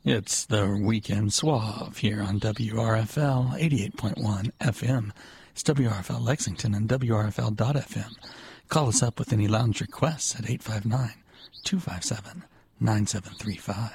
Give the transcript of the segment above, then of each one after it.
It's the Weekend Suave here on WRFL 88.1 FM. It's WRFL Lexington and WRFL.FM. Call us up with any lounge requests at 859-257-9735.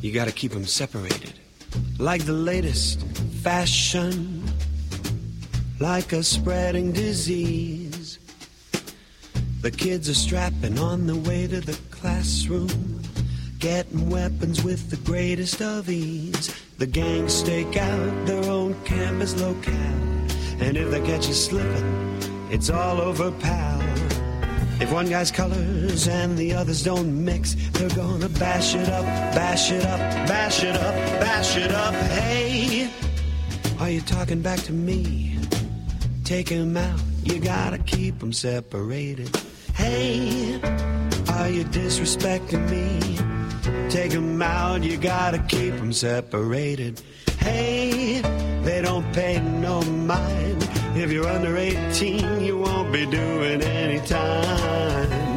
you gotta keep them separated. Like the latest fashion, like a spreading disease. The kids are strapping on the way to the classroom, getting weapons with the greatest of ease. The gangs stake out their own campus locale, and if they catch you slipping, it's all over, pal. If one guy's colors and the others don't mix, they're gonna bash it up, bash it up, bash it up, bash it up. Hey, are you talking back to me? Take 'em out, you gotta keep 'em separated. Hey, are you disrespecting me? Take 'em out, you gotta keep 'em separated. Hey, they don't pay no mind. If you're under 18, you won't be doing any time.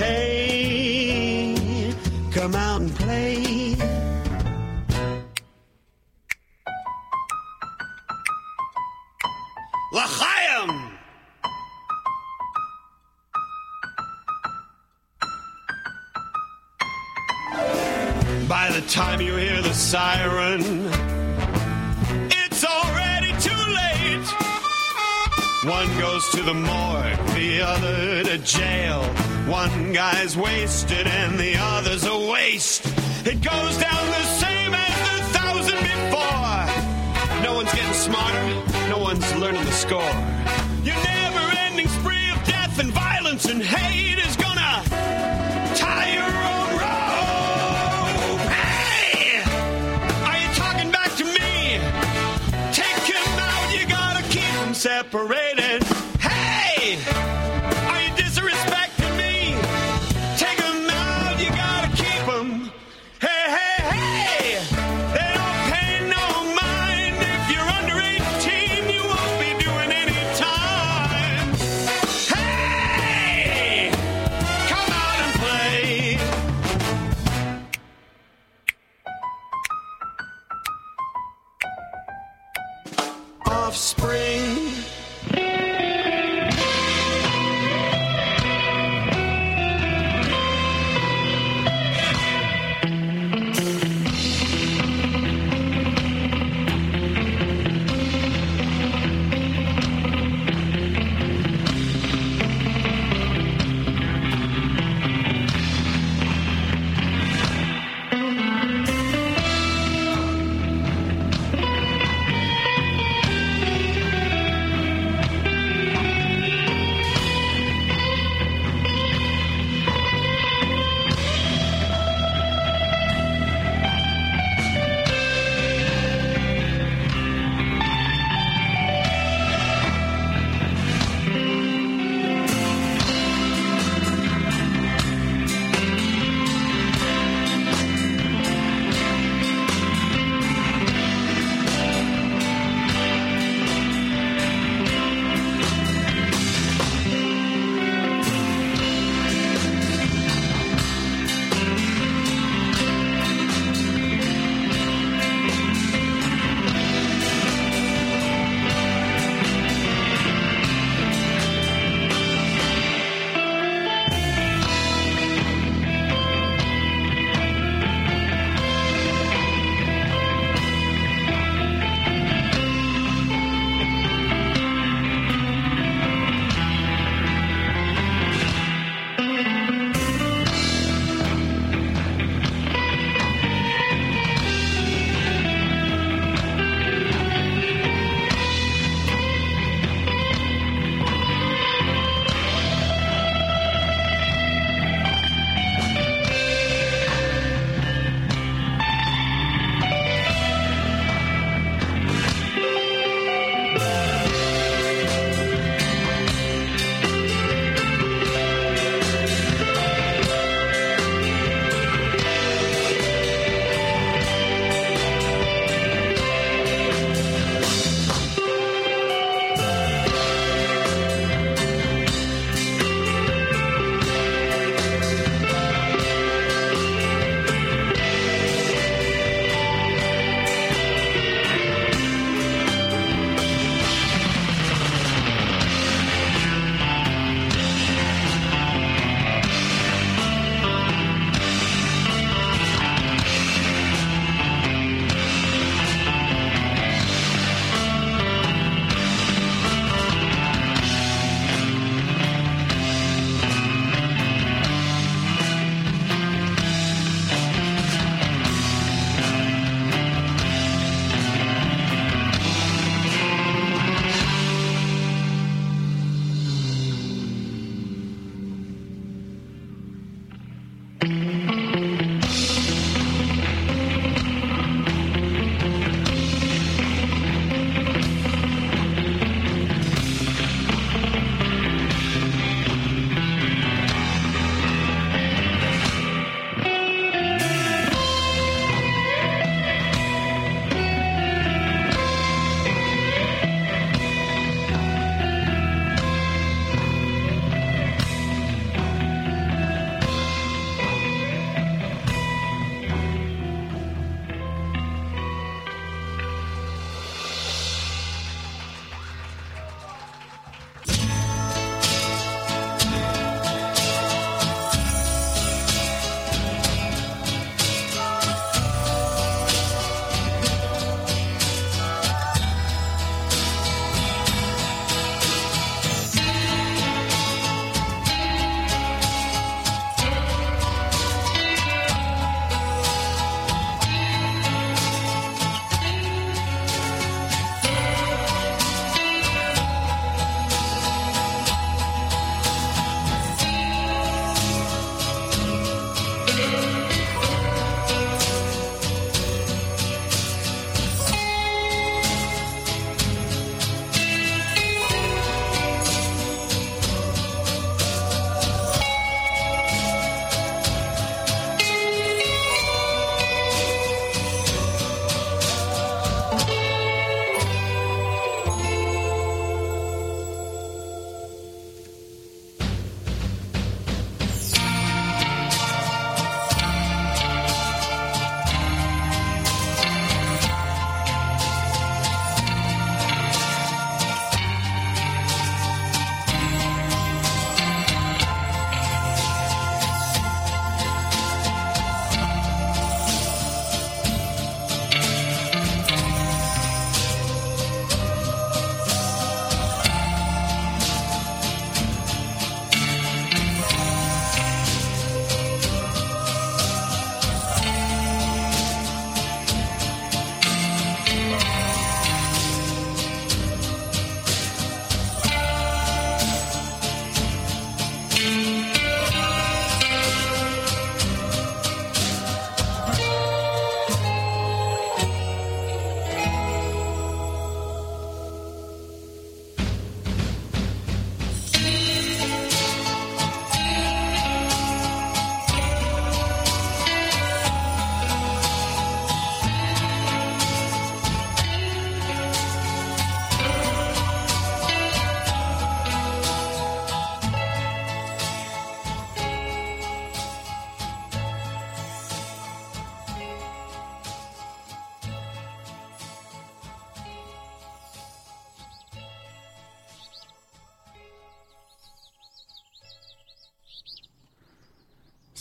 Hey, come out and play. L'chaim! By the time you hear the siren, it's already too late. One goes to the morgue, the other to jail. One guy's wasted and the other's a waste. It goes down the same as the 1,000 before. No one's getting smarter, no one's learning the score. Your never-ending spree of death and violence and hate is gonna tie your own rope. Hey! Are you talking back to me? Take him out, you gotta keep him separated. Hey! Are you disrespecting me? Take him out, you gotta keep him. Hey, hey, hey! They don't pay no mind. If you're under 18, you won't be doing any time. Hey! Come out and play. Offspring.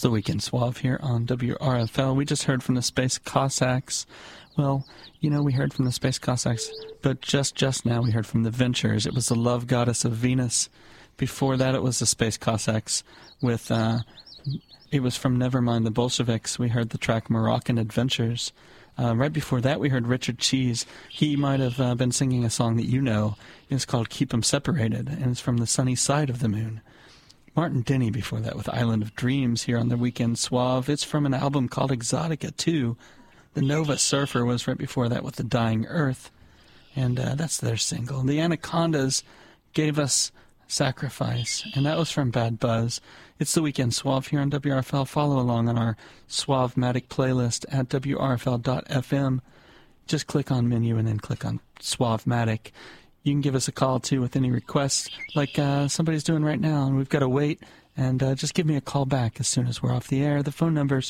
the Weekend Suave here on WRFL. We just heard from the Space Cossacks. Well, you know, we heard from the Space Cossacks, but just now we heard from the Ventures. It was the Love Goddess of Venus. Before that, it was the Space Cossacks with, it was from Nevermind the Bolsheviks. We heard the track Moroccan Adventures. Right before that, we heard Richard Cheese. He might have been singing a song that you know. It's called Keep 'Em Separated, and it's from the Sunny Side of the Moon. Martin Denny before that with Island of Dreams here on the Weekend Suave. It's from an album called Exotica 2. The Nova Surfer was right before that with The Dying Earth, and that's their single. The Anacondas gave us Sacrifice, and that was from Bad Buzz. It's the Weekend Suave here on WRFL. Follow along on our Suave-matic playlist at WRFL.fm. Just click on menu and then click on Suave-matic. You can give us a call, too, with any requests like somebody's doing right now, and we've got to wait. And just give me a call back as soon as we're off the air. The phone number's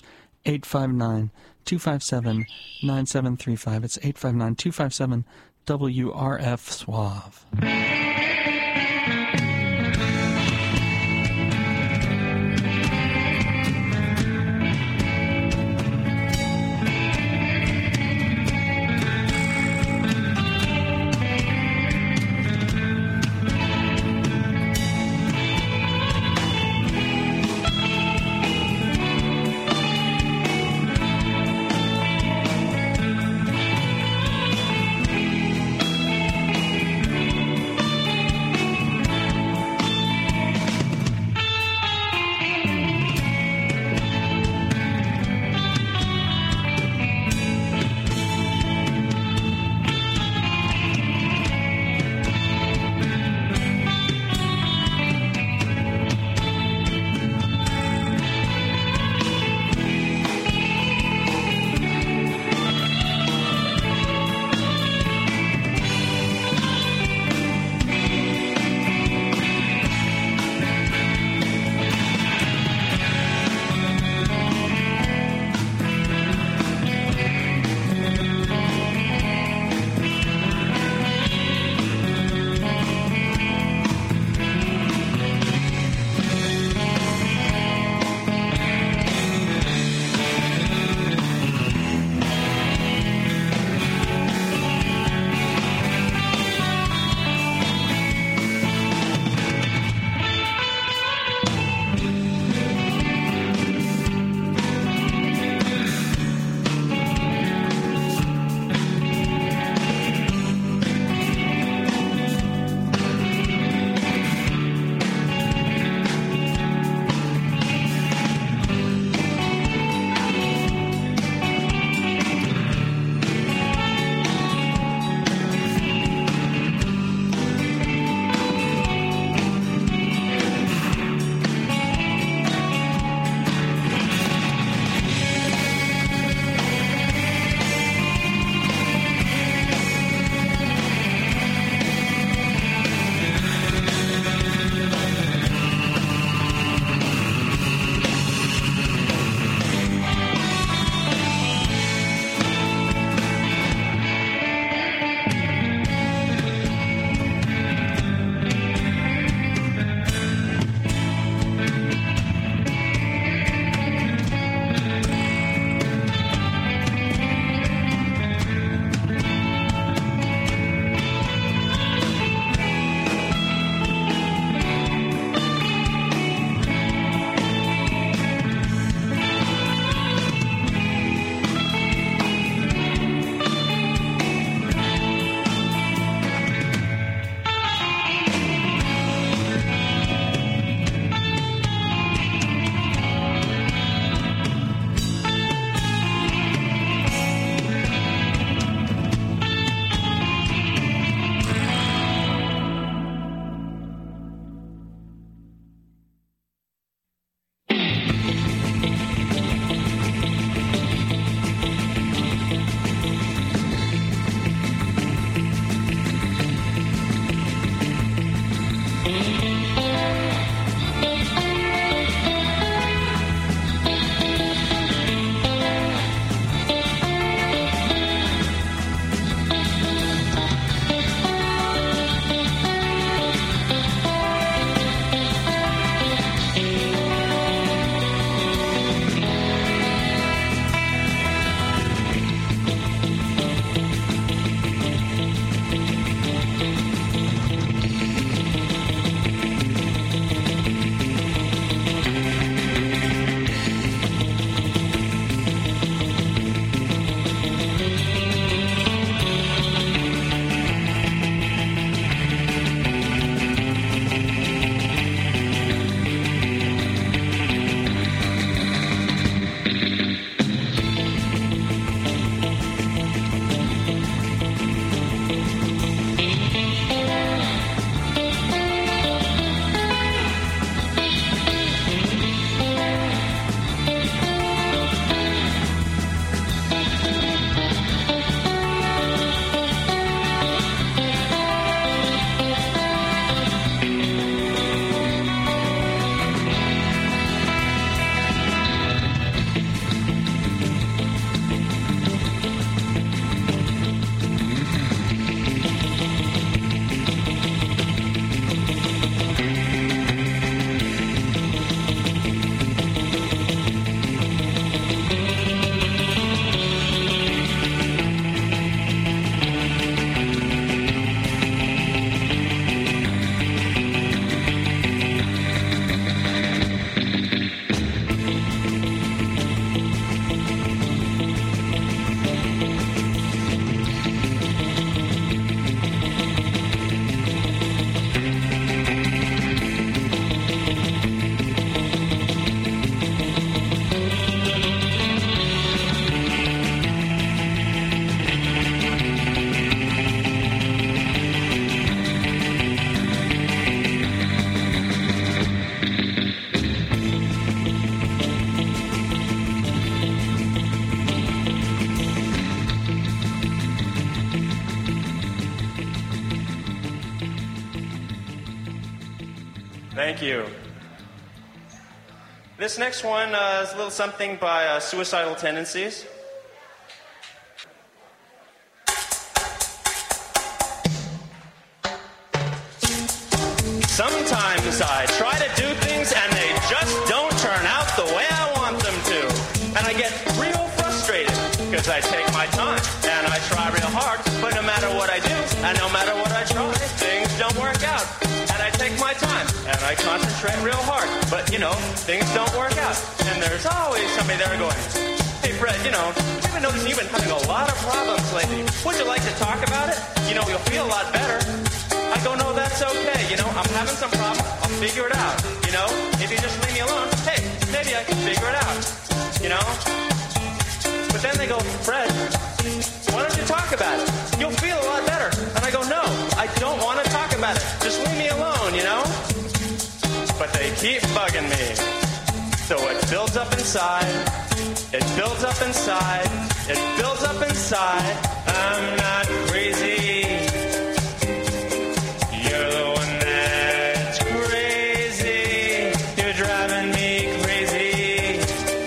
859-257-9735. It's 859-257-WRF Suave. Thank you. This next one is a little something by Suicidal Tendencies. Sometimes I try to do things and they just don't turn out the way I want them to. And I get real frustrated because I take my time and I try real hard. But no matter what I do and no matter what I try, things don't work out. And I take my time and I concentrate real hard. But, things don't work out. And there's always somebody there going, hey, Fred, I've been noticing you've been having a lot of problems lately. Would you like to talk about it? You'll feel a lot better. I go, no, that's okay. I'm having some problem. I'll figure it out. If you just leave me alone, hey, maybe I can figure it out. But then they go, Fred, why don't you talk about it? You'll feel a lot better. And I go, no, I don't want to talk about it. Just leave me alone, But they keep bugging me. So it builds up inside. It builds up inside. It builds up inside. I'm not crazy. You're the one that's crazy. You're driving me crazy.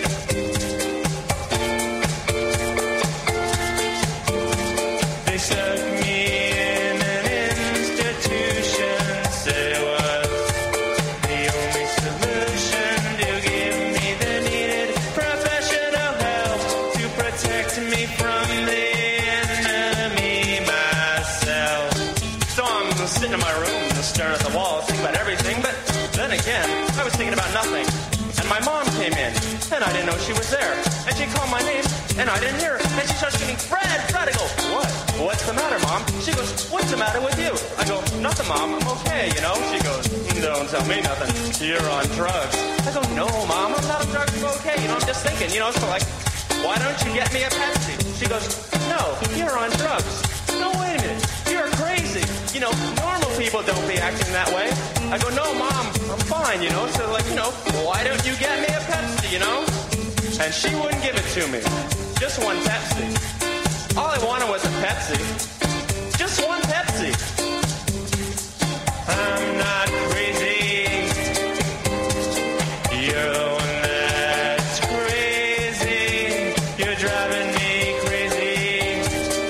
They stuck me in an institution. Said it was the only solution to give me the needed professional help to protect me from the enemy myself. So I'm sitting in my room and staring at the wall, thinking about everything, but then again, I was thinking about nothing. And my mom came in, and I didn't know she was there. And she called my name, and I didn't hear her. And she starts screaming, Fred, Fred. I go, what? What's the matter, Mom? She goes, what's the matter with you? I go, nothing, Mom. I'm okay, She goes, don't tell me nothing. You're on drugs. I go, no, Mom, I'm not on drugs. I'm okay. I'm just thinking, so like, why don't you get me a Pepsi? She goes, no, you're on drugs. No, wait a minute. You're crazy. Normal people don't be acting that way. I go, no, Mom, I'm fine, So like, why don't you get me a Pepsi, And she wouldn't give it to me. Just one Pepsi. All I wanted was a Pepsi. Just one Pepsi. I'm not crazy. You're the one that's crazy. You're driving me crazy.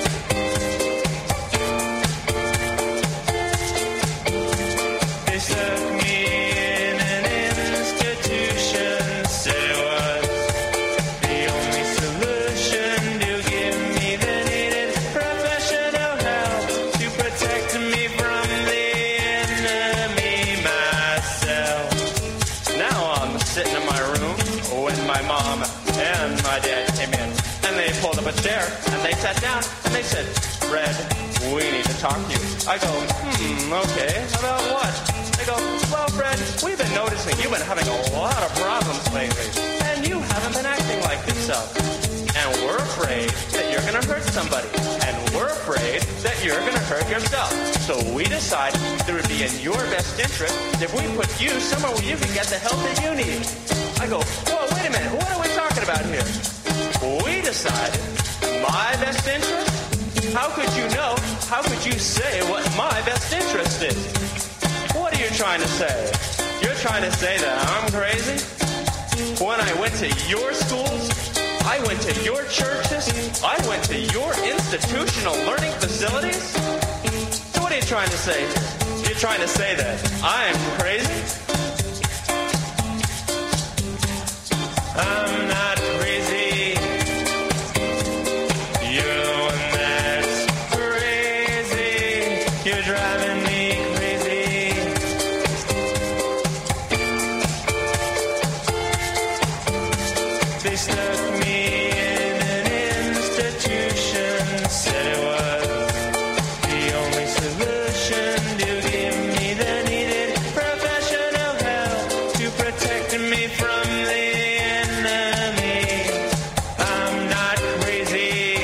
They stuck me in an institution. Said it was the only solution to give me the needed professional help to protect me from the enemy myself. Now I'm sitting in my room when my mom and my dad came in, and they pulled up a chair and they sat down and they said, Fred, we need to talk to you. I go, okay, about what? They go, well, Fred, we've been noticing you've been having a lot of problems lately, and you haven't been acting like yourself. And we're afraid that you're going to hurt somebody, and we're afraid that you're going to hurt yourself. So we decided that it would be in your best interest if we put you somewhere where you can get the help that you need. I go, whoa, wait a minute, what are we talking about here? We decided my best interest? How could you know? How could you say what my best interest is? What are you trying to say? You're trying to say that I'm crazy? When I went to your schools, I went to your churches, I went to your institutional learning facilities? So what are you trying to say? You're trying to say that I'm crazy? I'm not crazy. You're the one that's crazy. You're driving me crazy. They stuck me in an institution. Said it was the only solution to give me the needed professional help to protect me from the enemy. I'm not crazy.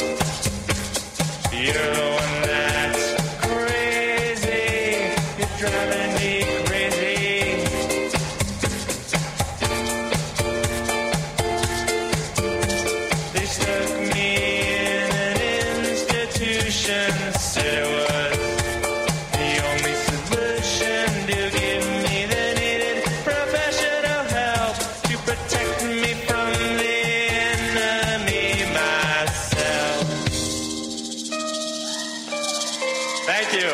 You're the one that's crazy. You're driving me crazy. They stuck me in an institution. Said it was the only solution to give me the Thank you.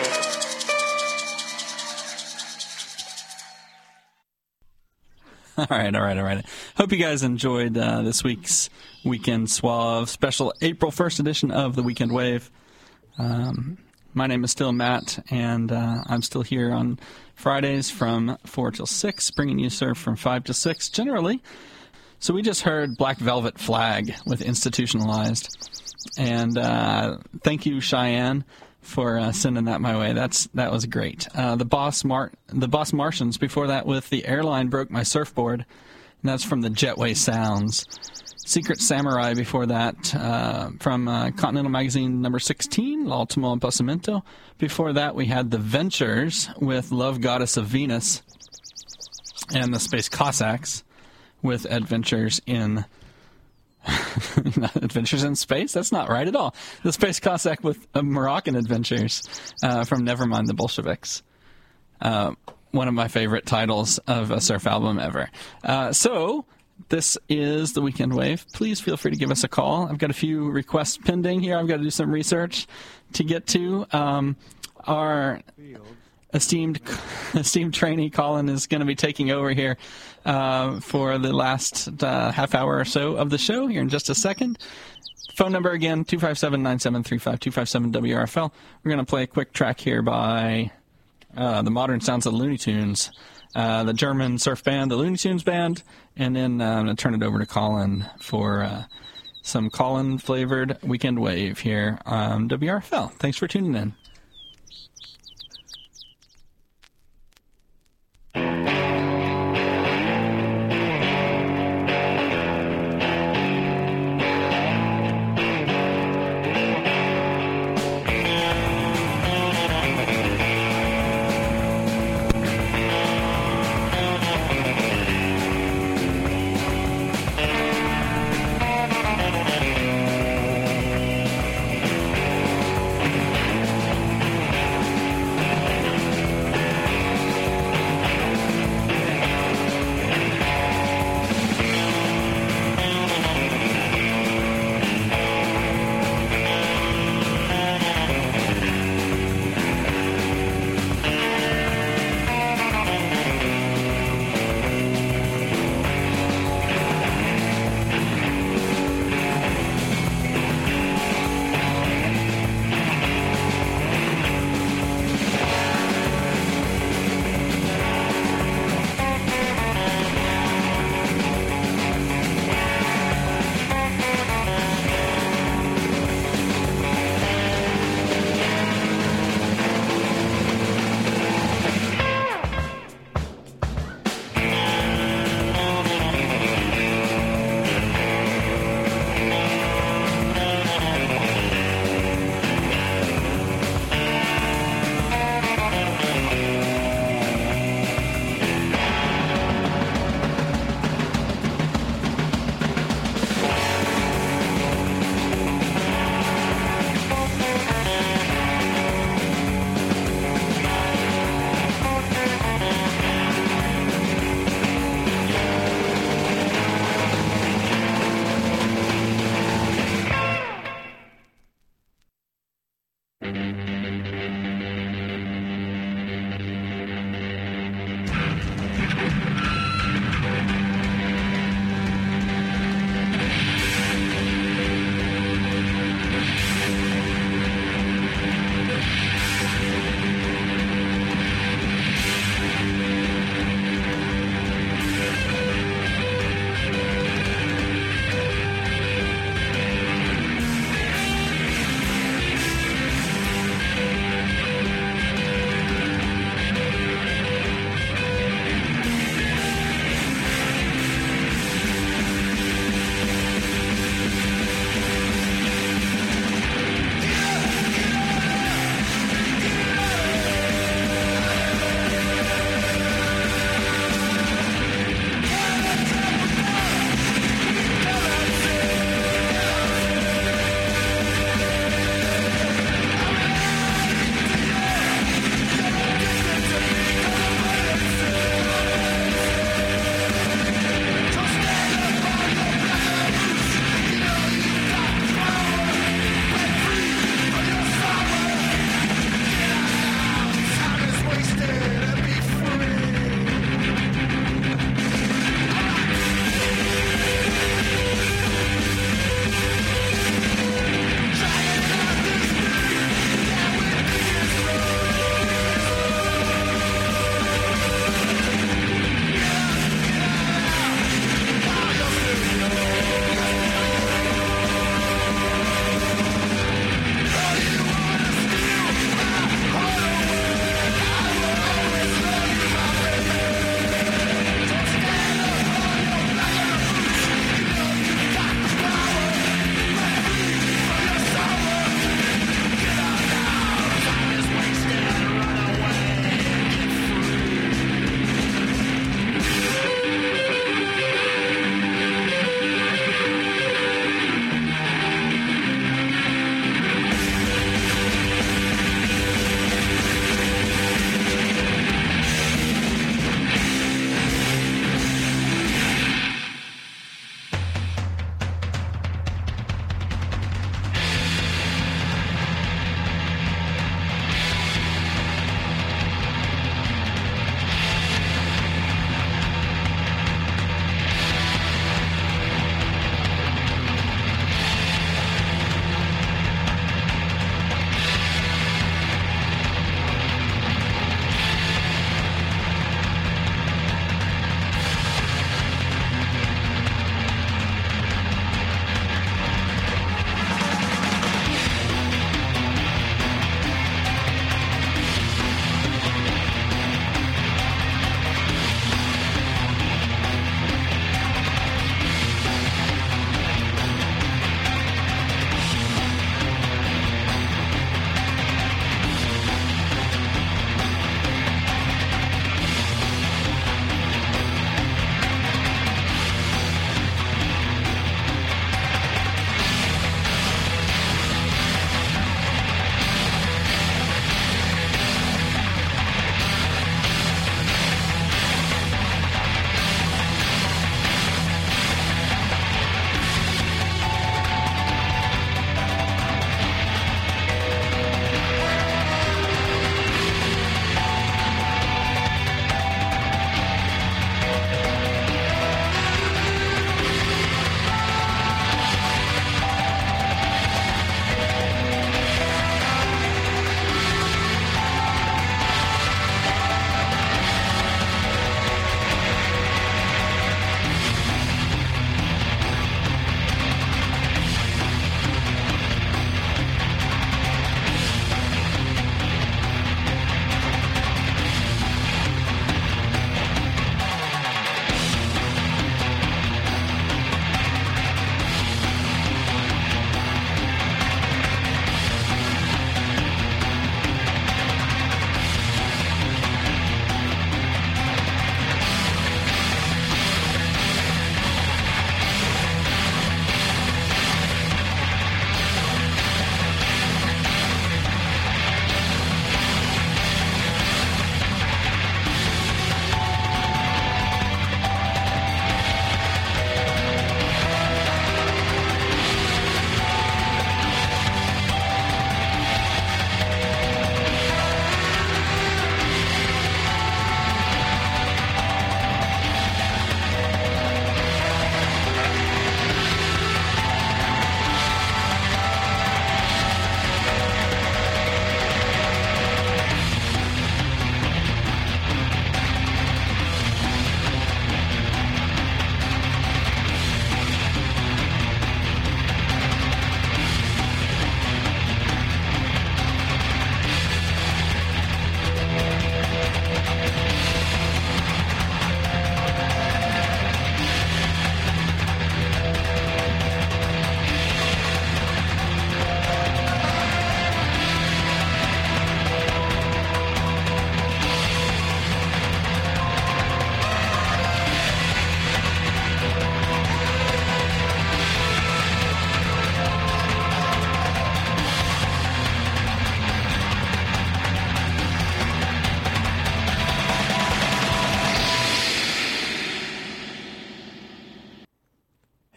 All right. Hope you guys enjoyed this week's Weekend Suave special April 1st edition of the Weekend Wave. My name is still Matt, and I'm still here on Fridays from 4 till 6, bringing you surf from 5 to 6 generally. So we just heard Black Velvet Flag with Institutionalized. And thank you, Cheyenne, for sending that my way. That was great. The Boss Martians before that with The Airline Broke My Surfboard, and that's from the Jetway Sounds. Secret Samurai before that from Continental Magazine number 16, L'Ultimo Passamento. Before that we had The Ventures with Love Goddess of Venus, and the Space Cossacks with Adventures in Adventures in Space? That's not right at all. The Space Cossack with Moroccan Adventures from Nevermind the Bolsheviks. One of my favorite titles of a surf album ever. So, this is the Weekend Wave. Please feel free to give us a call. I've got a few requests pending here. I've got to do some research to get to. Our esteemed trainee Colin is going to be taking over here for the last half hour or so of the show here in just a second. Phone number again, 257-9735, 257-WRFL. We're going to play a quick track here by the modern sounds of the Looney Tunes, the German surf band, the Looney Tunes Band, and then I'm going to turn it over to Colin for some Colin-flavored Weekend Wave here on WRFL. Thanks for tuning in.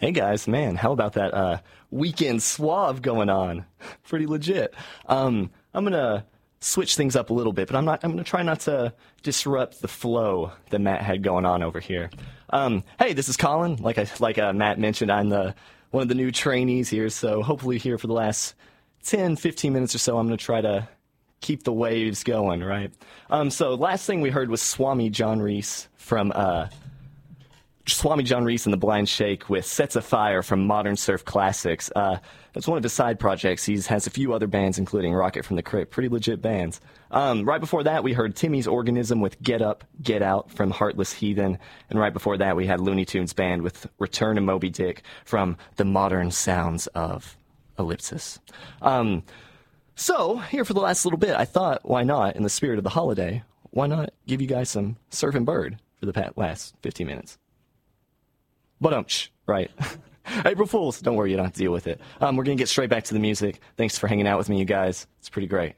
Hey guys, man, how about that weekend suave going on? Pretty legit. I'm gonna switch things up a little bit, but I'm gonna try not to disrupt the flow that Matt had going on over here. Hey, this is Colin. Like Matt mentioned, I'm one of the new trainees here, so hopefully here for the last 10, 15 minutes or so, I'm gonna try to keep the waves going, right? So last thing we heard was Swami John Reese from Swami John Reese and the Blind Shake with Sets of Fire from Modern Surf Classics. That's one of his side projects. He has a few other bands, including Rocket from the Crypt. Pretty legit bands. Right before that, we heard Timmy's Organism with Get Up, Get Out from Heartless Heathen. And right before that, we had Looney Tunes Band with Return to Moby Dick from The Modern Sounds of Ellipsis. So, here for the last little bit, I thought, why not, in the spirit of the holiday, why not give you guys some Surfing Bird for the last 15 minutes? But right. April Fools, don't worry, you don't have to deal with it. We're going to get straight back to the music. Thanks for hanging out with me, you guys. It's pretty great.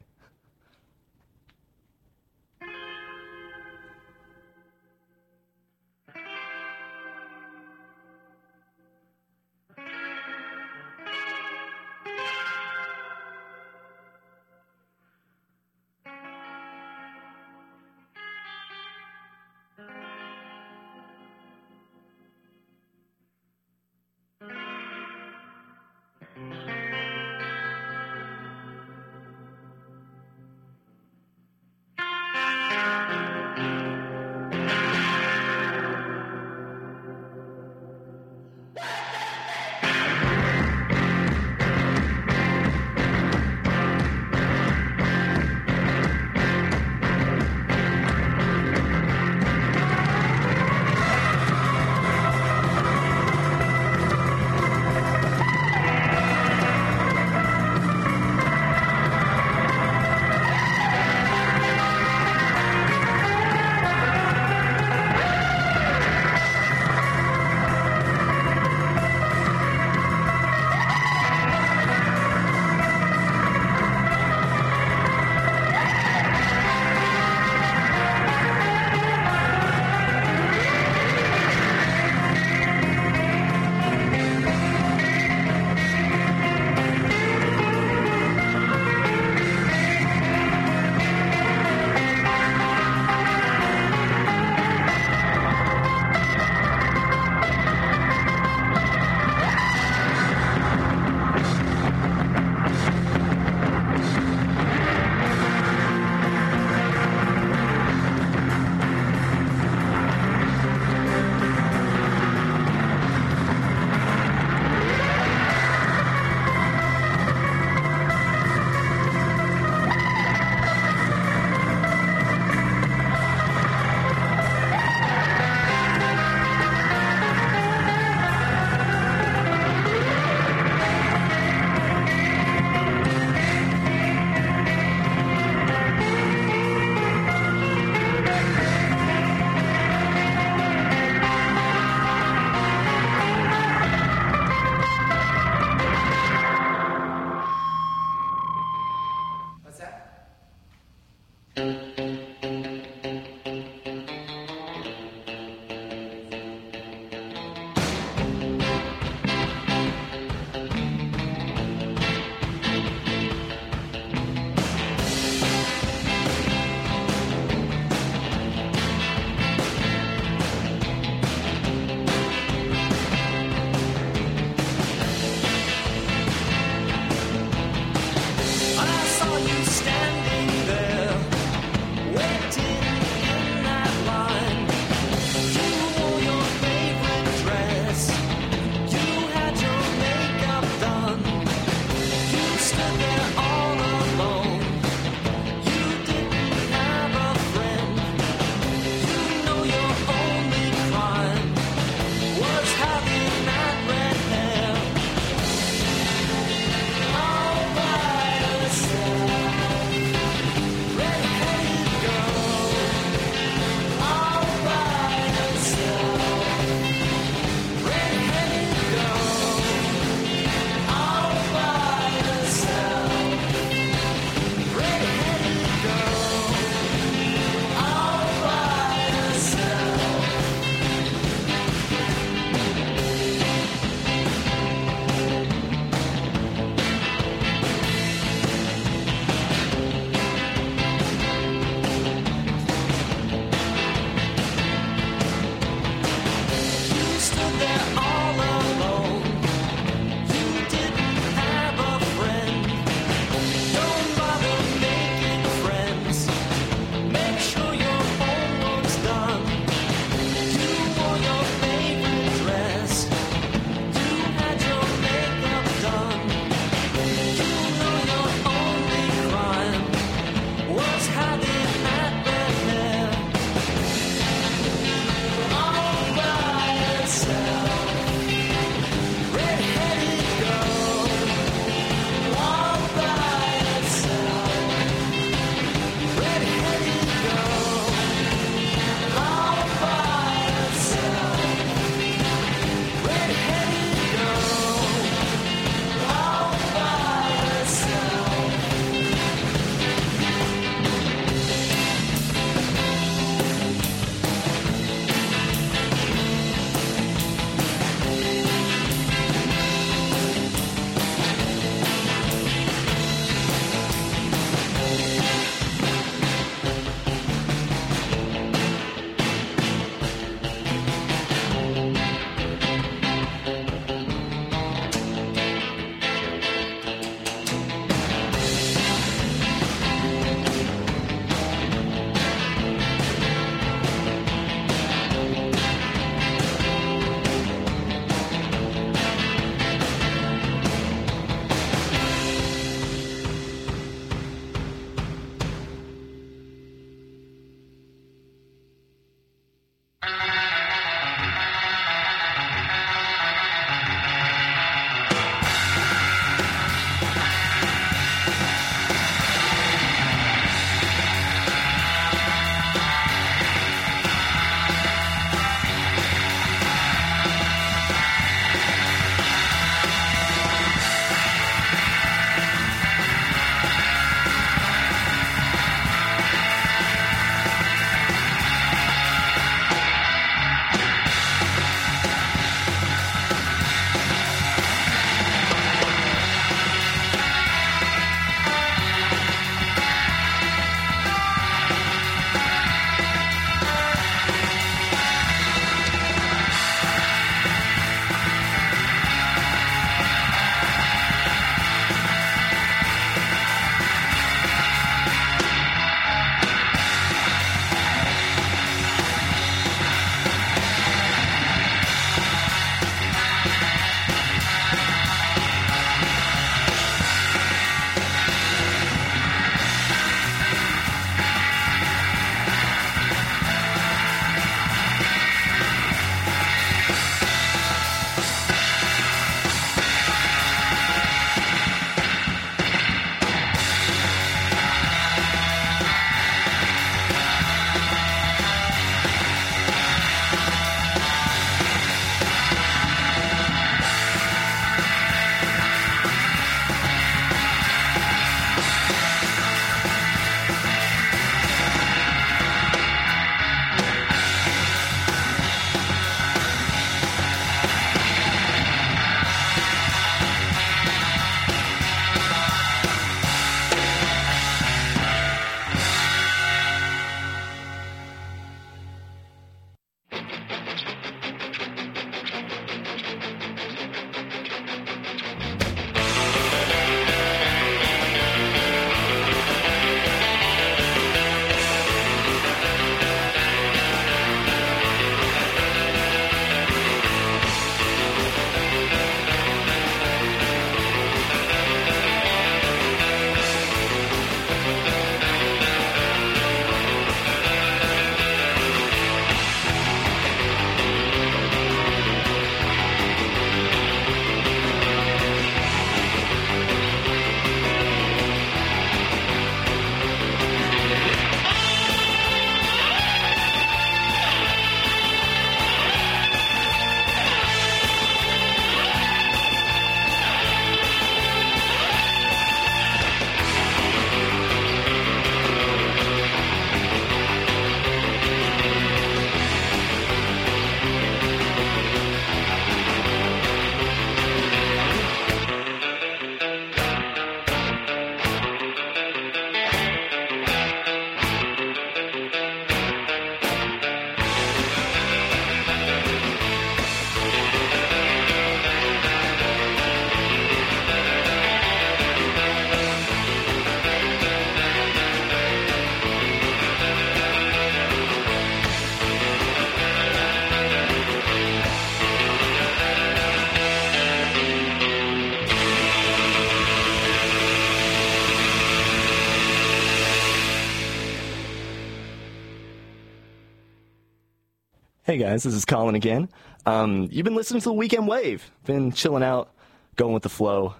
Hey guys, this is Colin again. You've been listening to the Weekend Wave. Been chilling out, going with the flow.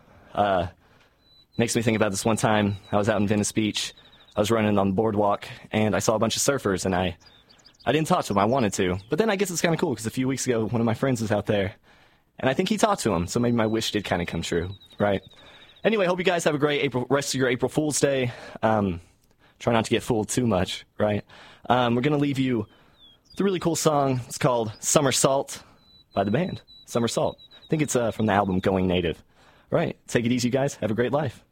Makes me think about this one time I was out in Venice Beach. I was running on the boardwalk, and I saw a bunch of surfers, and I didn't talk to them. I wanted to. But then I guess it's kind of cool, because a few weeks ago, one of my friends was out there, and I think he talked to him, so maybe my wish did kind of come true, right? Anyway, hope you guys have a great rest of your April Fool's Day. Try not to get fooled too much, right? We're going to leave you with a really cool song. It's called Somersault by the band Somersault. I think it's from the album Going Native. All right, take it easy, guys. Have a great life.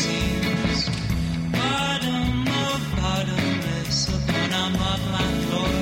Bottomless upon my floor.